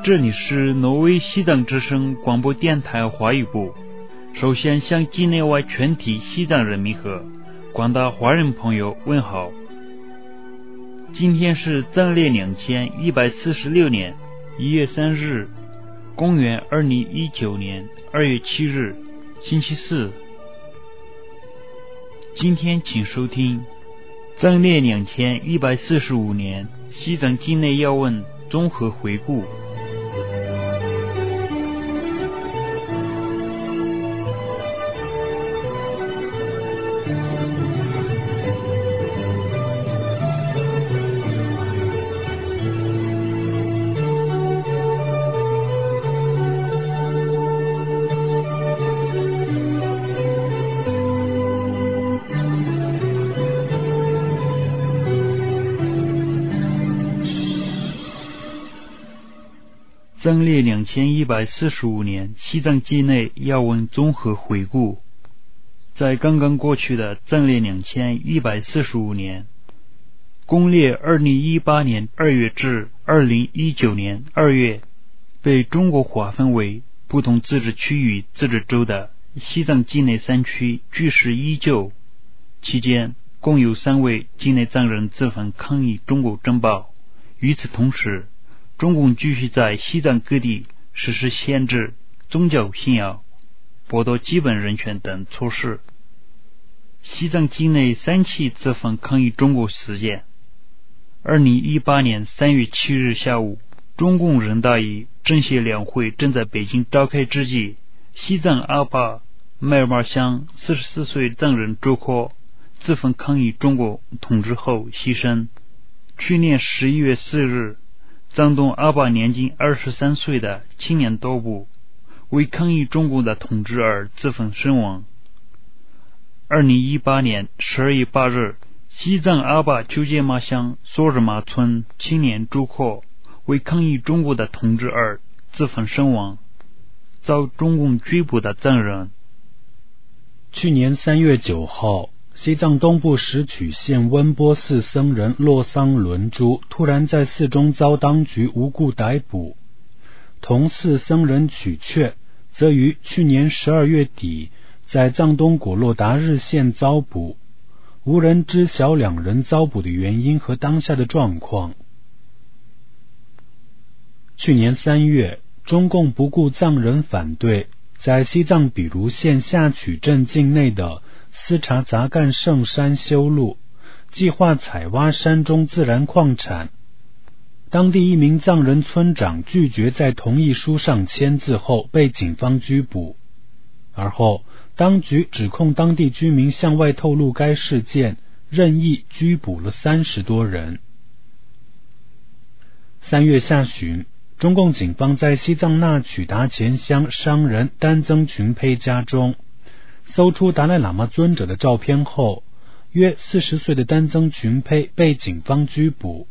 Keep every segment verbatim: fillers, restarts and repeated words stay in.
这里是挪威西藏之声广播电台华语部。首先向境内外全体西藏人民和广大华人朋友问好。今天是藏历两千一百四十六年一月三日，公元二零一九年二月七日，星期四。今天请收听藏历两千一百四十五年西藏境内要闻综合回顾。藏历两千一百四十五年西藏境内要闻综合回顾。在刚刚过去的藏历两千一百四十五年，公历二零一八年二月至二零一九年二月，被中国划分为不同自治区与自治州的西藏境内三区据实依旧。期间共有三位境内藏人自焚抗议中国政报。与此同时，中共继续在西藏各地实施限制宗教信仰、剥夺基本人权等措施。西藏境内三起自焚抗议中国事件。二零一八年三月七日下午，中共人大以政协两会正在北京召开之际，西藏阿坝麦尔玛乡四十四岁藏人周阔自焚抗议中国统治后牺牲。去年十一月四日，藏东阿坝年仅二十三岁的青年多布为抗议中国的统治而自焚身亡。二零一八年十二月八日，西藏阿坝秋杰玛乡索日玛村青年周阔为抗议中国的统治而自焚身亡，遭中共拘捕的藏人。 去年三月九号，西藏东部石曲县温波寺僧人洛桑伦珠突然在寺中遭当局无故逮捕。同寺僧人曲确则于去年十二月底在藏东果洛达日县遭捕，无人知晓两人遭捕的原因和当下的状况。去年三月，中共不顾藏人反对，在西藏比如县下曲镇境内的斯察杂干圣山修路，计划采挖山中自然矿产。当地一名藏人村长拒绝在同意书上签字后被警方拘捕，而后当局指控当地居民向外透露该事件，任意拘捕了三十多人。三月下旬，中共警方在西藏那曲达前乡商人丹增群胚家中搜出达赖喇嘛尊者的照片后，约四十岁的丹增群胚被警方拘捕。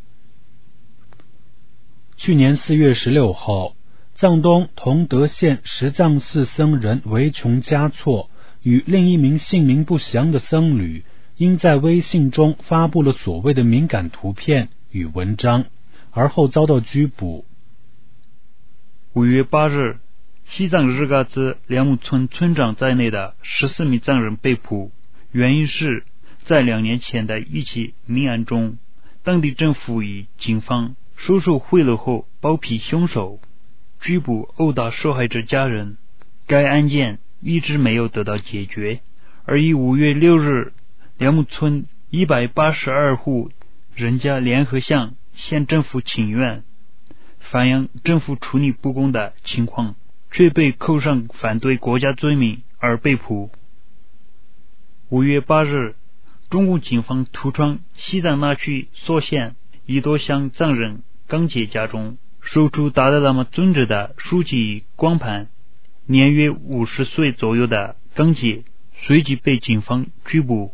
去年四月十六号，藏东同德县石藏寺僧人维琼嘉措与另一名姓名不详的僧侣，因在微信中发布了所谓的敏感图片与文章，而后遭到拘捕。 五月八日，西藏日嘎孜凉木村村长在内的十四名藏人被捕，原因是在两年前的一起命案中，当地政府与警方收受贿赂后包庇凶手，拘捕殴打受害者家人。该案件一直没有得到解决，而于五月六日，凉木村一百八十二户人家联合向县政府请愿，反映政府处理不公的情况，却被扣上反对国家罪名而被捕。五月八日，中共警方突闯西藏那曲索县一多乡藏人刚姐家中，搜出达赖喇嘛尊者的书籍与光盘，年约五十岁左右的刚姐随即被警方拘捕。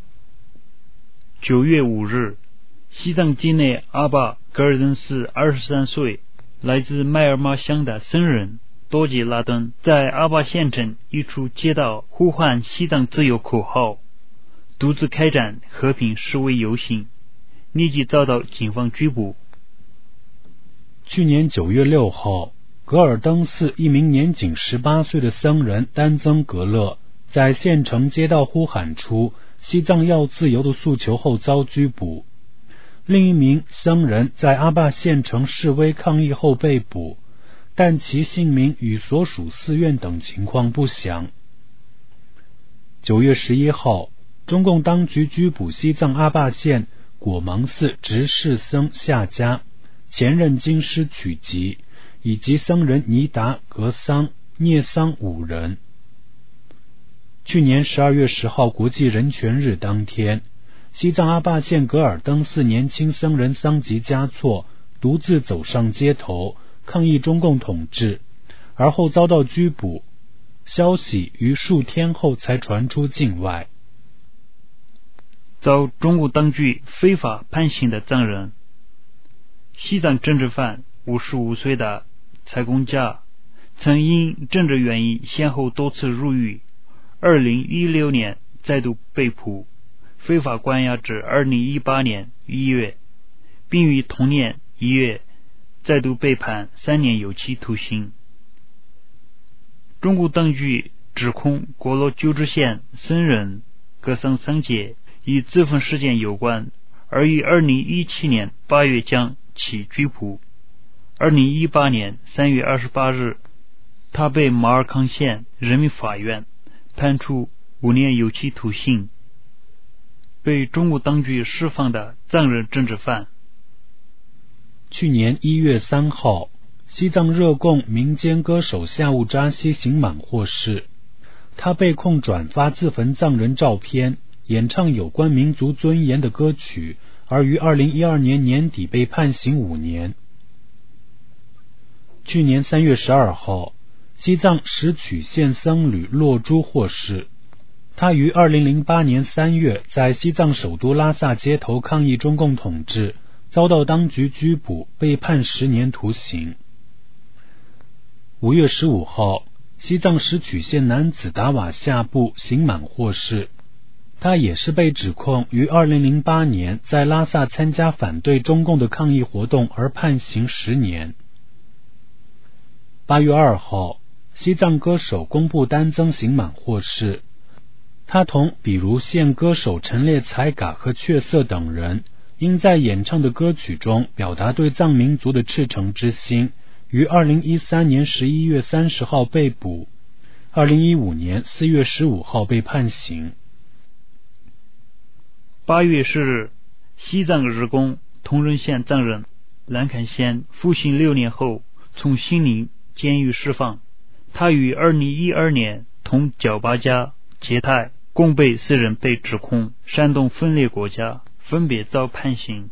九月五日，西藏境内阿坝格尔登寺二十三岁来自麦尔玛乡的僧人多吉拉登在阿坝县城一处街道呼唤西藏自由口号，独自开展和平示威游行，立即遭到警方拘捕。 去年九月六号，格尔登寺一名年仅十八岁的僧人丹增格勒在县城街道呼喊出西藏要自由的诉求后遭拘捕。另一名僧人在阿坝县城示威抗议后被捕，但其姓名与所属寺院等情况不详。九月十一号，中共当局拘捕西藏阿坝县果芒寺执事僧夏迦、前任经师曲吉以及僧人尼达格桑、聂桑五人。去年十二月十号国际人权日当天，西藏阿坝县格尔登寺年轻僧人桑吉嘉措独自走上街头抗议中共统治，而后遭到拘捕，消息于数天后才传出境外。 遭中共当局非法判刑的藏人，西藏政治犯五十五岁的蔡公家曾因政治原因先后多次入狱，二零一六年再度被捕，非法关押至二零一八年一月，并于同年一月再度被判三年有期徒刑。中共当局指控果洛鸠支县僧人格桑桑杰与自焚事件有关，而于二零一七年八月将其拘捕。二零一八年三月二十八日，他被马尔康县人民法院判处五年有期徒刑，被中国当局释放的藏人政治犯。 去年一月三号，西藏热贡民间歌手夏务扎西刑满获释，他被控转发自焚藏人照片，演唱有关民族尊严的歌曲，而于二零一二年年底被判刑五年。去年三月十二号，西藏石曲县僧侣洛珠获释，他于二零零八年三月在西藏首都拉萨街头抗议中共统治，遭到当局拘捕，被判十年徒刑。五月十五号，西藏石曲县男子达瓦夏布刑满获释，他也是被指控于二零零八年在拉萨参加反对中共的抗议活动而判刑十年。八月二号，西藏歌手公布丹增刑满获释，他同比如县歌手陈列才嘎和雀色等人因在演唱的歌曲中表达对藏民族的赤诚之心，于二零一三年十一月三十号被捕，二零一五年四月十五号被判刑。 八月十日，西藏日贡通仁县藏人兰坎县服刑六年后从西宁监狱释放，他于二零一二年同脚巴家、杰泰共被四人被指控煽动分裂国家，分别遭判刑。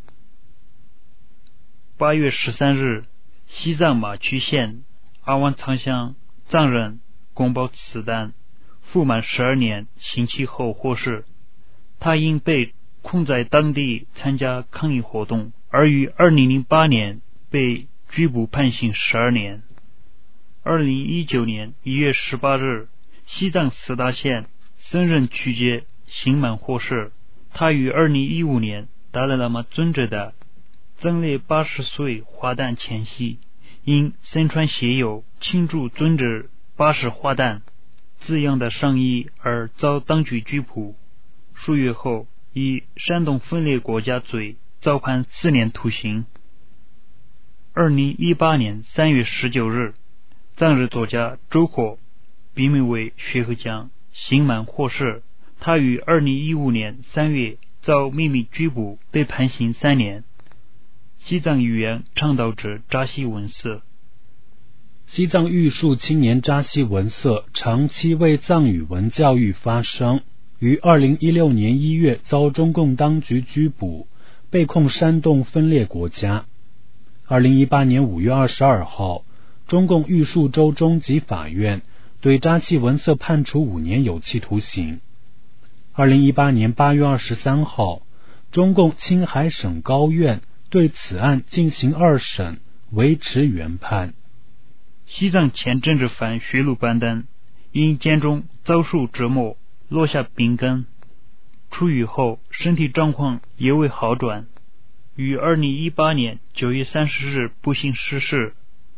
八月十三日，西藏马曲县阿湾仓乡藏人宫保此丹服满十二年刑期后获释，他因被控在当地参加抗议活动，而于二零零八年被拘捕判刑十二年。二零一九年一月十八日，西藏四大县僧人曲杰刑满获释，他于二零一五年达赖喇嘛尊者的增列八十岁花诞前夕，因身穿写有庆祝尊者八十花诞字样的上衣而遭当局拘捕，数月后以煽动分裂国家罪遭判四年徒刑。二零一八年三月十九日，藏日作家周阔笔名为薛和江刑满获释，他于二零一五年三月遭秘密拘捕，被判刑三年。西藏语言倡导者扎西文色， 西藏玉树青年扎西文色长期为藏语文教育发声，于二零一六年一月遭中共当局拘捕，被控煽动分裂国家。二零一八年五月二十二号，中共玉树州中级法院对扎西文色判处五年有期徒刑。二零一八年八月二十三号，中共青海省高院对此案进行二审，维持原判。 西藏前政治犯雪鲁班丹因监中遭受折磨，落下病根，出狱后身体状况也未好转。 于二零一八年九月三十日不幸逝世。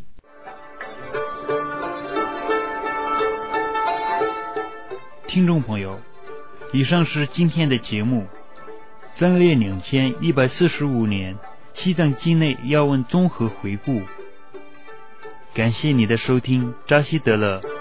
听众朋友，以上是今天的节目，增列两千一百四十五年西藏境内要闻综合回顾。感谢你的收听，扎西德勒。